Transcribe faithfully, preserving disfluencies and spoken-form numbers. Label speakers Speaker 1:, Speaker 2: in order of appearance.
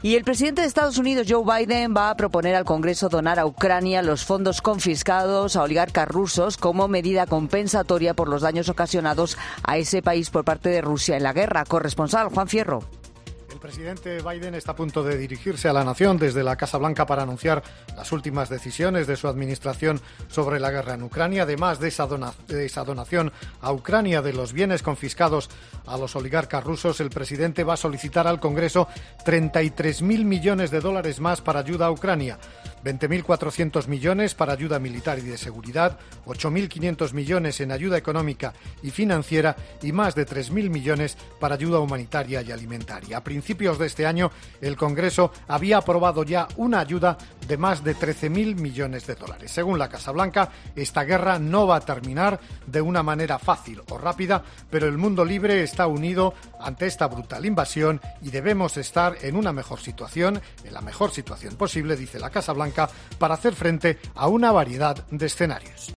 Speaker 1: Y el presidente de Estados Unidos, Joe Biden, va a proponer al Congreso donar a Ucrania los fondos confiscados a oligarcas rusos como medida compensatoria por los daños ocasionados a ese país por parte de Rusia en la guerra. Corresponsal Juan Fierro.
Speaker 2: El presidente Biden está a punto de dirigirse a la nación desde la Casa Blanca para anunciar las últimas decisiones de su administración sobre la guerra en Ucrania. Además de esa, dona- de esa donación a Ucrania de los bienes confiscados a los oligarcas rusos, el presidente va a solicitar al Congreso treinta y tres mil millones de dólares más para ayuda a Ucrania. veinte mil cuatrocientos millones para ayuda militar y de seguridad, ocho mil quinientos millones en ayuda económica y financiera y más de tres mil millones para ayuda humanitaria y alimentaria. A principios de este año, el Congreso había aprobado ya una ayuda de más de trece mil millones de dólares. Según la Casa Blanca, esta guerra no va a terminar de una manera fácil o rápida, pero el mundo libre está unido ante esta brutal invasión y debemos estar en una mejor situación, en la mejor situación posible, dice la Casa Blanca, para hacer frente a una variedad de escenarios.